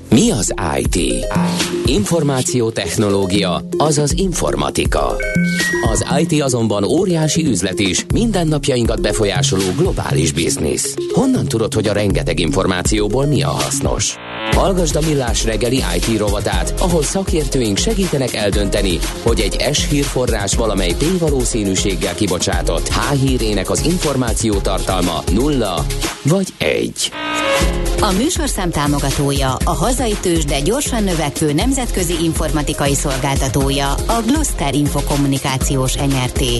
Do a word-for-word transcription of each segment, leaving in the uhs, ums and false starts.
Mi az i té? Információtechnológia, azaz informatika. Az i té azonban óriási üzlet is, mindennapjainkat befolyásoló globális biznisz. Honnan tudod, hogy a rengeteg információból mi a hasznos? Hallgasd a Millás reggeli i té rovatát, ahol szakértőink segítenek eldönteni, hogy egy S-hírforrás valamely P-valószínűséggel kibocsátott H-hírének az információ tartalma nulla vagy egy. A műsorszám támogatója, a hazai tőzsde gyorsan növekvő nemzetközi informatikai szolgáltatója, a Gloster Infokommunikációs en er té.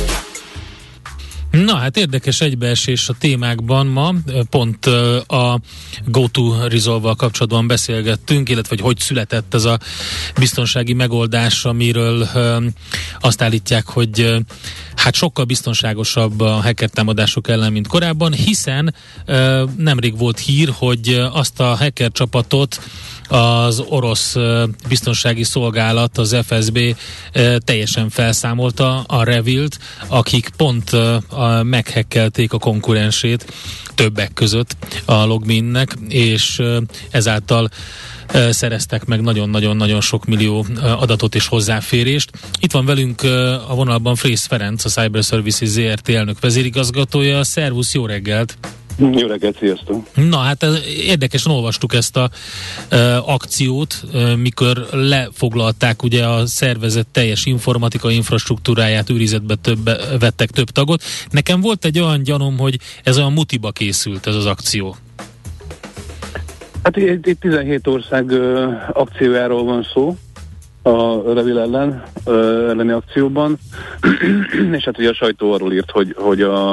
Na hát érdekes egybeesés a témákban ma, pont a GoToResolve-val kapcsolatban beszélgettünk, illetve hogy hogy született ez a biztonsági megoldás, amiről azt állítják, hogy hát sokkal biztonságosabb a hacker támadások ellen, mint korábban, hiszen nemrég volt hír, hogy azt a hacker csapatot az orosz biztonsági szolgálat, az ef es bé teljesen felszámolta, a Revilt, akik pont meghekkelték a konkurensét többek között a Logminnek, és ezáltal szereztek meg nagyon-nagyon-nagyon sok millió adatot és hozzáférést. Itt van velünk a vonalban Frész Ferenc, a Cyber Services zé er té elnök vezérigazgatója. Szervusz, jó reggelt! Jó reggelt, sziasztok! Na hát érdekesen olvastuk ezt a e, akciót, e, mikor lefoglalták ugye a szervezet teljes informatikai infrastruktúráját, őrizetbe több, vettek több tagot. Nekem volt egy olyan gyanúm, hogy ez olyan mutiba készült ez az akció. Hát itt tizenhét ország ö, akciójáról van szó a Revil ellen, ö, elleni akcióban, és hát ugye a sajtó arról írt, hogy, hogy a,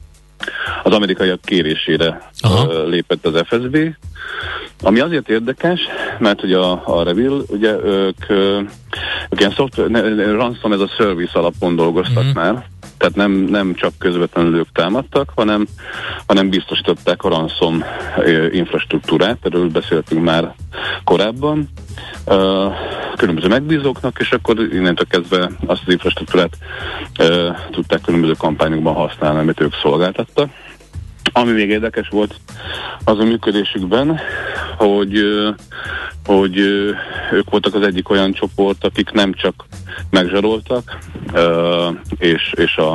az amerikaiak kérésére ö, lépett az ef es bé, ami azért érdekes, mert ugye a, a Revil, ugye ők, ők ilyen szoftver, ransom ez a service alapon dolgoztak mm-hmm. már, tehát nem, nem csak közvetlenül ők támadtak, hanem, hanem biztosították a ransom infrastruktúrát, erről beszéltünk már korábban, különböző megbízóknak, és akkor innentől kezdve azt az infrastruktúrát tudták különböző kampányokban használni, amit ők szolgáltattak. Ami még érdekes volt az a működésükben, hogy, hogy ők voltak az egyik olyan csoport, akik nem csak megzsaroltak, és, és a,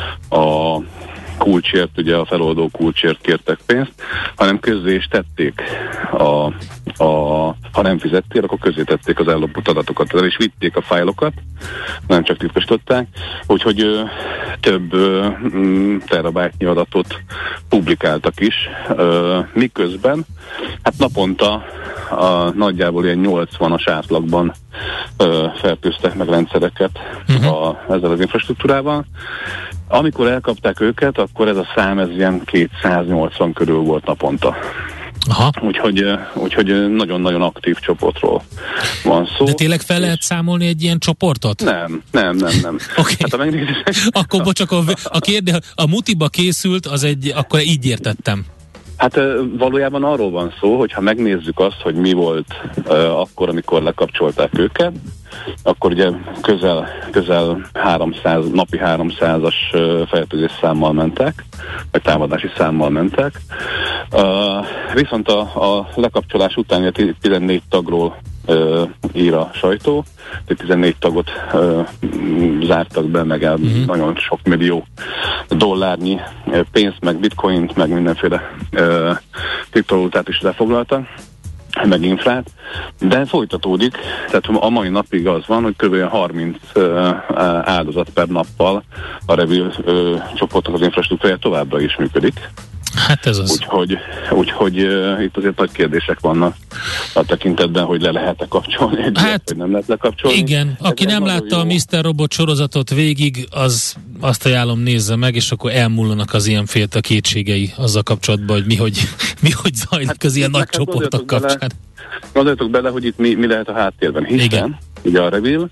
a kulcsért, ugye a feloldó kulcsért kértek pénzt, hanem közzé is tették a, a, ha nem fizettél, akkor közzé tették az ellopott adatokat, el is vitték a fájlokat, nem csak titkosították, úgyhogy ö, több ö, terabájtnyi adatot publikáltak is, ö, miközben hát naponta a nagyjából ilyen nyolcvanas átlagban ö, fertőztek meg rendszereket uh-huh. a, ezzel az infrastruktúrával. Amikor elkapták őket, akkor ez a szám ez ilyen kétszáznyolcvan körül volt naponta. Aha. Úgyhogy, úgyhogy nagyon-nagyon aktív csoportról van szó. De tényleg fel lehet számolni egy ilyen csoportot? Nem, nem, nem, nem. Oké. Okay. Hát akkor bocsák, a, a kérdés, a mutiba készült, az egy, akkor így értettem. Hát valójában arról van szó, hogy ha megnézzük azt, hogy mi volt uh, akkor, amikor lekapcsolták őket, akkor ugye közel, közel háromszáz, napi háromszázas uh, fertőzés számmal mentek, vagy támadási számmal mentek. Uh, viszont a, a lekapcsolás után tizennégy tagról uh, ír a sajtó, tizennégy tagot uh, zártak be, meg el mm-hmm. nagyon sok millió dollárnyi uh, pénzt, meg bitcoint, meg mindenféle uh, kriptovalutát is lefoglaltak, meg infrát, de folytatódik, tehát a mai napig az van, hogy kb. harminc uh, áldozat per nappal a Revil uh, csoportnak az infrastruktúrája továbbra is működik. Hát ez az. Úgyhogy, úgyhogy uh, itt azért nagy kérdések vannak a tekintetben, hogy le lehet-e kapcsolni egy hát, ilyet, hogy nem lehet lekapcsolni. Igen, aki ez nem látta jó. A miszter Robot sorozatot végig, az azt ajánlom, nézze meg, és akkor elmúlnak az ilyenféle kétségei azzal kapcsolatban, hogy mi hogy, mi hogy zajlik hát, az ilyen nagy hát csoportok kapcsán. Gondoljatok bele, hogy itt mi, mi lehet a háttérben, hiszen igen. Ugye a Revil uh,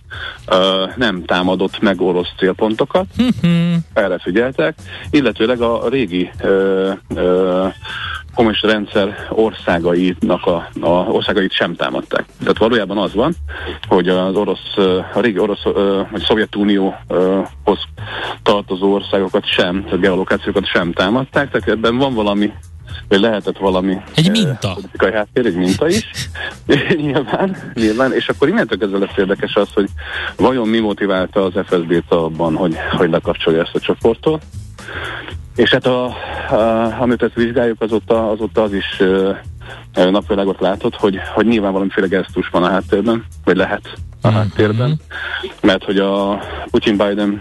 nem támadott meg orosz célpontokat, uh-huh. erre figyeltek, illetőleg a régi uh, uh, kommunista rendszer országainak a, a országait sem támadták. Tehát valójában az van, hogy az orosz, a régi orosz, vagy Szovjetunióhoz tartozó országokat sem, tehát geolokációkat sem támadták, tehát ebben van valami, vagy lehetett valami egy minta. Politikai háttér, egy minta is, nyilván, nyilván, és akkor innentől kezdve lesz érdekes az, hogy vajon mi motiválta az ef es bé-t abban, hogy, hogy lekapcsolja ezt a csoportot. És hát a, a, amit ezt vizsgáljuk, azóta, azóta az is uh, napvilágot látott, hogy, hogy nyilván valamiféle gesztus van a háttérben, vagy lehet a mm-hmm. háttérben, mert hogy a Putin-Biden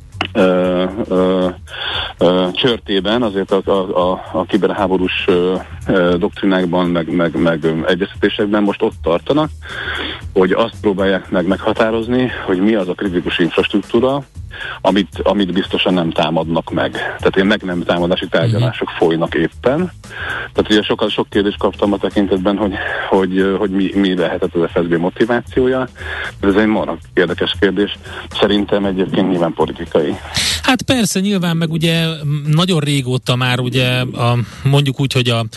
Uh, uh, uh, csörtében azért a, a, a, a kiberháborús uh, uh, doktrinákban, meg, meg, meg um, egyeztetésekben most ott tartanak, hogy azt próbálják meg meghatározni, hogy mi az a kritikus infrastruktúra, amit, amit biztosan nem támadnak meg. Tehát ilyen meg nem támadási tárgyalások uh-huh. folynak éppen. Tehát ugye sokkal sok kérdést kaptam a tekintetben, hogy, hogy, hogy mi, mi lehetett az ef es bé motivációja. Ez egy marha érdekes kérdés. Szerintem egyébként nyilván politikai. Hát persze, nyilván meg ugye nagyon régóta már ugye a, mondjuk úgy, hogy a,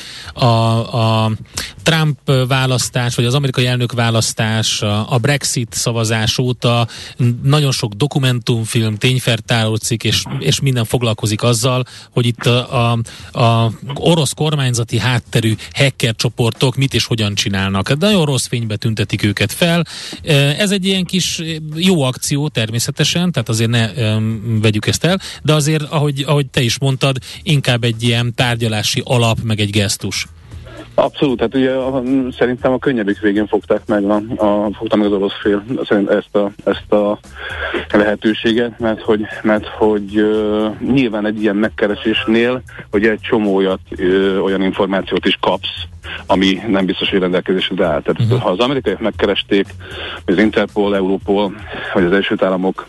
a, a Trump választás, vagy az amerikai elnök választás, a, a Brexit szavazás óta nagyon sok dokumentumfilm, tényfeltáró cikk, és, és minden foglalkozik azzal, hogy itt a, a, a orosz kormányzati hátterű hacker csoportok mit és hogyan csinálnak. De nagyon rossz fénybe tüntetik őket fel. Ez egy ilyen kis jó akció természetesen, tehát azért ne um, vegyük ezt el, de azért, ahogy, ahogy te is mondtad, inkább egy ilyen tárgyalási alap, meg egy gesztus. Abszolút, hát ugye a, szerintem a könnyebbik végén fogták meg, a, a, fogták meg az orosz fél szerint ezt a, ezt a lehetőséget, mert hogy, mert hogy uh, nyilván egy ilyen megkeresésnél, hogy egy csomó olyat, uh, olyan információt is kapsz, ami nem biztos, hogy rendelkezésre áll. Tehát uh-huh. ha az amerikaiak megkeresték, az Interpol, Europol, vagy az Egyesült Államok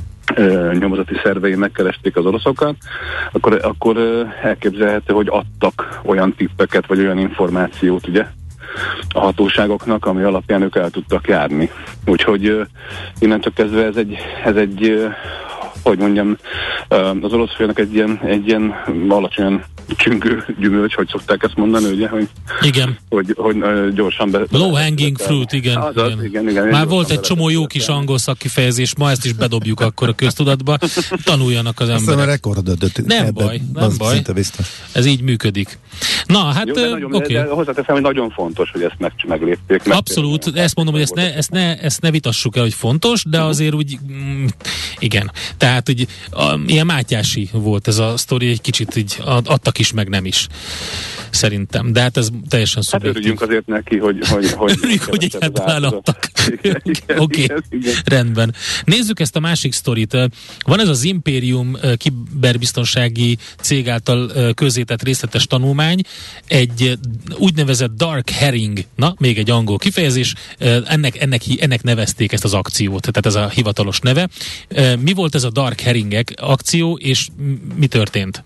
Uh, nyomozati szervei megkeresték az oroszokat, akkor, akkor uh, elképzelhető, hogy adtak olyan tippeket, vagy olyan információt ugye a hatóságoknak, ami alapján ők el tudtak járni. Úgyhogy uh, innentől kezdve ez egy, ez egy uh, hogy mondjam, uh, az orosz félnek egy ilyen, egy ilyen alacsonyan csüngő gyümölcs, hogy szokták ezt mondani, ugye, hogy, igen. hogy, hogy uh, gyorsan be... Low hanging fruit, igen. Az, igen. Az, igen, igen. Már volt egy csomó jó kis angol szakkifejezés, ma ezt is bedobjuk akkor a köztudatba, tanuljanak az emberek. Aztán a rekordot. Nem baj, nem baj. Ez így működik. Na, hát oké. Okay. Hozzáteszem, hogy nagyon fontos, hogy ezt meg, meglépték. Meg Abszolút, ezt mondom, hogy ezt ne, ezt, ne, ezt ne vitassuk el, hogy fontos, de azért úgy, mm, igen. Tehát úgy, a, ilyen mátyási volt ez a sztori, egy kicsit így adtak is, meg nem is. Szerintem. De hát ez teljesen szubjektív. Hát örüljünk azért neki, hogy... hogy, hogy örüljünk, hogy egyáltalán adtak. Oké, okay. Rendben. Nézzük ezt a másik sztorit. Van ez az Imperium kiberbiztonsági cég által közzétett részletes tanulmány, egy úgynevezett dark herring, na, még egy angol kifejezés, ennek, ennek, ennek nevezték ezt az akciót, tehát ez a hivatalos neve. Mi volt ez a dark herringek akció, és mi történt?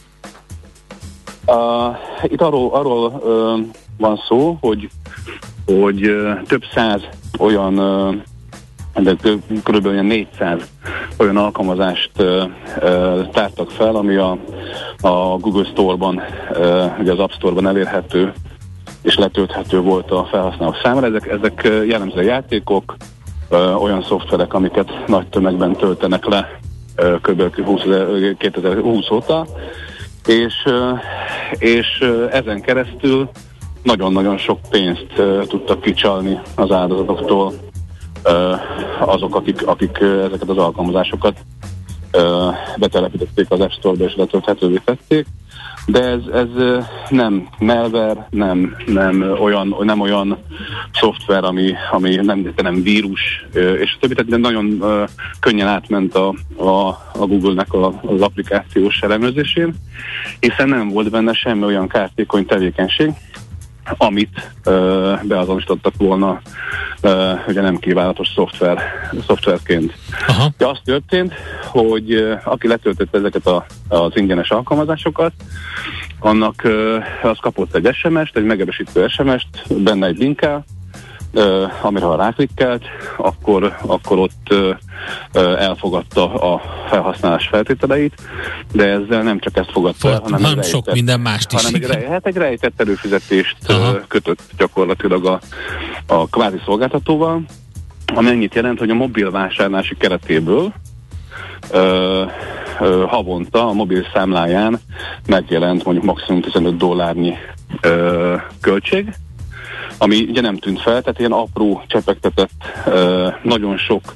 Uh, itt arról, arról uh, van szó, hogy, hogy uh, több száz olyan, uh, de kb. Olyan négyszáz olyan alkalmazást uh, uh, tártak fel, ami a, a Google Store-ban, uh, ugye az App Store-ban elérhető és letölthető volt a felhasználók számára. Ezek, ezek uh, jellemző játékok, uh, olyan szoftverek, amiket nagy tömegben töltenek le uh, kb. kétezer-húsz óta, és, és ezen keresztül nagyon-nagyon sok pénzt tudtak kicsalni az áldozatoktól azok, akik, akik ezeket az alkalmazásokat betelepítették az App Store-ba és letölthetővé tették, de ez, ez nem malware, nem, nem, olyan, nem olyan szoftver, ami, ami nem, nem vírus, és a többi, tehát nagyon könnyen átment a, a, a Google-nek a, az applikációs elemzésén, hiszen nem volt benne semmi olyan kártékony tevékenység, amit ö, beazonosítottak volna ö, ugye nem kívánatos szoftver, szoftverként. Aha. De az történt, hogy ö, aki letöltött ezeket a, az ingyenes alkalmazásokat, annak ö, az kapott egy es em est, egy megerősítő es em est, benne egy linkkel, Uh, amire ha ráklikkelt, akkor, akkor ott uh, uh, elfogadta a felhasználás feltételeit, de ezzel nem csak ezt fogadta el, hanem, hanem sok minden mást is. Hanem egy, rej, hát egy rejtett előfizetést uh, kötött gyakorlatilag a, a kvázi szolgáltatóval, ami ennyit jelent, hogy a mobil vásárlási keretéből uh, uh, havonta a mobil számláján megjelent mondjuk maximum tizenöt dollárnyi uh, költség, ami ugye nem tűnt fel, tehát ilyen apró, csepegtetett, nagyon sok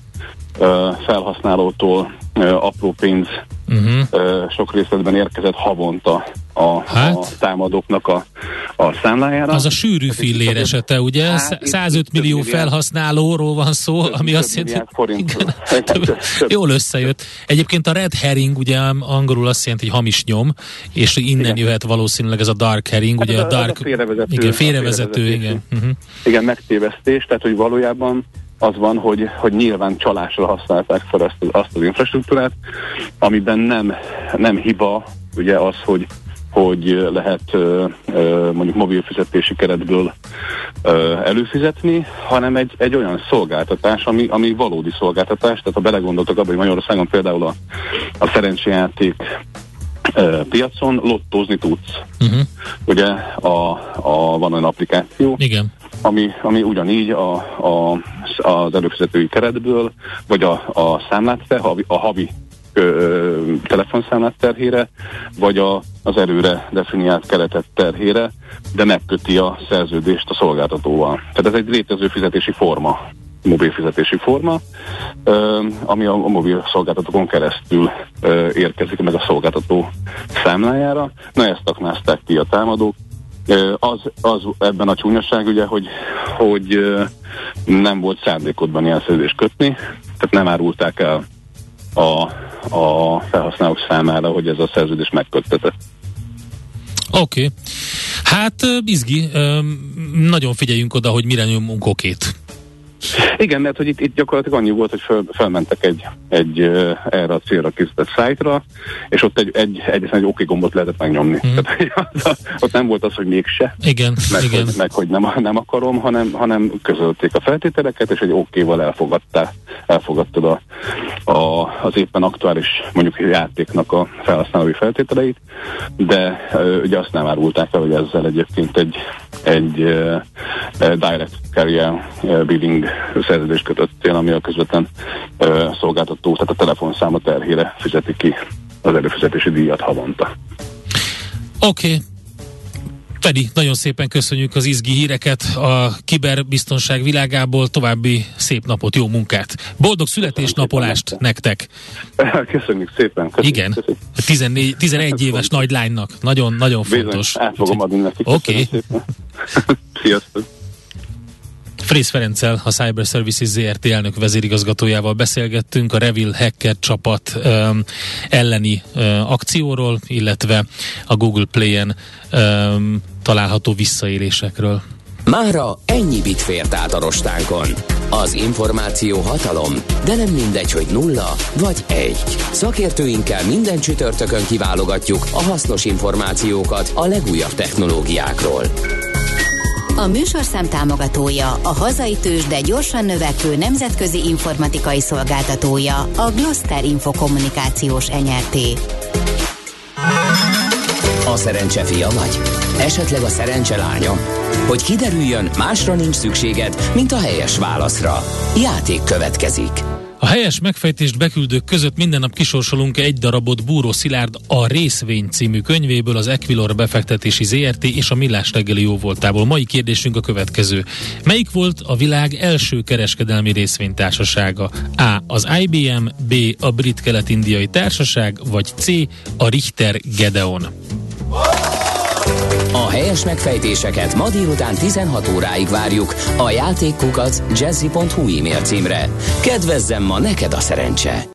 felhasználótól apró pénz uh-huh. sok részletben érkezett havonta a, hát? a támadóknak a, a számlájára. Az a sűrű fillér esete, ugye? Hát, százöt millió felhasználóról van szó, ami azt jelenti, forint. Igen, több, jól összejött. Egyébként a red herring, ugye angolul azt jelenti, hogy hamis nyom, és innen igen. jöhet valószínűleg ez a dark herring, hát ugye a, a dark... A félrevezető. Igen, félrevezető, félrevezető igen. Uh-huh. Igen, megtévesztés, tehát hogy valójában az van, hogy, hogy nyilván csalásra használták fel azt, azt az infrastruktúrát, amiben nem, nem hiba, ugye az, hogy, hogy lehet ö, ö, mondjuk mobil fizetési keretből ö, előfizetni, hanem egy, egy olyan szolgáltatás, ami, ami valódi szolgáltatás, tehát ha belegondoltak abban, hogy Magyarországon például a, a szerencsejáték ö, piacon lottózni tudsz. Uh-huh. Ugye a, a, van olyan applikáció, igen. Ami, ami ugyanígy a, a, az előfizetői keretből, vagy a, a számlát, a havi ö, telefonszámlát terhére, vagy a, az előre definiált keretet terhére, de megköti a szerződést a szolgáltatóval. Tehát ez egy létező fizetési forma, mobil fizetési forma, ö, ami a, a mobil szolgáltatókon keresztül ö, érkezik meg a szolgáltató számlájára. Na ezt aknázták ki a támadók. Az, az ebben a csúnyaság, ugye, hogy, hogy nem volt szándékodban ilyen szerződést kötni, tehát nem árulták el a, a felhasználók számára, hogy ez a szerződés megköttetett. Oké. Okay. Hát izgi, nagyon figyeljünk oda, hogy mire nyomunk okét. Igen, mert hogy itt, itt gyakorlatilag annyi volt, hogy föl, felmentek egy, egy erre a célra készített szájtra, és ott egy, egy, egyetlen egy oké gombot lehetett megnyomni. Mm. Tehát, ott nem volt az, hogy mégse, igen, meg, igen. Hogy, meg hogy nem, nem akarom, hanem, hanem közölték a feltételeket, és egy okéval elfogadtál, elfogadtad a, a, az éppen aktuális mondjuk játéknak a felhasználói feltételeit, de ugye azt nem árulták el, hogy ezzel egyébként egy, egy uh, direct carrier uh, billing szerződést kötöttél, ami a közvetlen uh, szolgáltató, tehát a telefonszáma terhére fizeti ki az előfizetési díjat havonta. Oké. Okay. Fedi, nagyon szépen köszönjük az izgi híreket a kiberbiztonság világából, további szép napot, jó munkát. Boldog születésnapolást nektek! Köszönjük szépen! Köszönjük, igen, köszönjük. tizennégy, tizenegy éves nagy lánynak. Nagyon, nagyon fontos. Bizony, át fogom adni nekik. Oké. Okay. Sziasztok! Frész Ferenccel, a Cyber Services zé er té elnök vezérigazgatójával beszélgettünk a Revil hacker csapat um, elleni uh, akcióról, illetve a Google Play-en um, található visszaélésekről. Mára ennyi bit fért át a rostánkon. Az információ hatalom, de nem mindegy, hogy nulla vagy egy. Szakértőinkkel minden csütörtökön kiválogatjuk a hasznos információkat a legújabb technológiákról. A műsorszám támogatója, a hazai tőzsde gyorsan növekvő nemzetközi informatikai szolgáltatója, a Gloster Infokommunikációs en er té. A szerencse fia vagy? Esetleg a szerencse lánya? Hogy kiderüljön, másra nincs szükséged, mint a helyes válaszra. Játék következik. A helyes megfejtést beküldők között minden nap kisorsolunk egy darabot Búró Szilárd A részvény című könyvéből, az Equilor befektetési zé er té és a Millás reggeli jóvoltából. Mai kérdésünk a következő. Melyik volt a világ első kereskedelmi részvénytársasága? A. Az i bé em, B. a Brit Kelet-Indiai Társaság, vagy C. a Richter Gedeon? A helyes megfejtéseket ma délután tizenhat óráig várjuk a játékkukac jazzy pont hu e-mail címre. Kedvezzem ma neked a szerencse!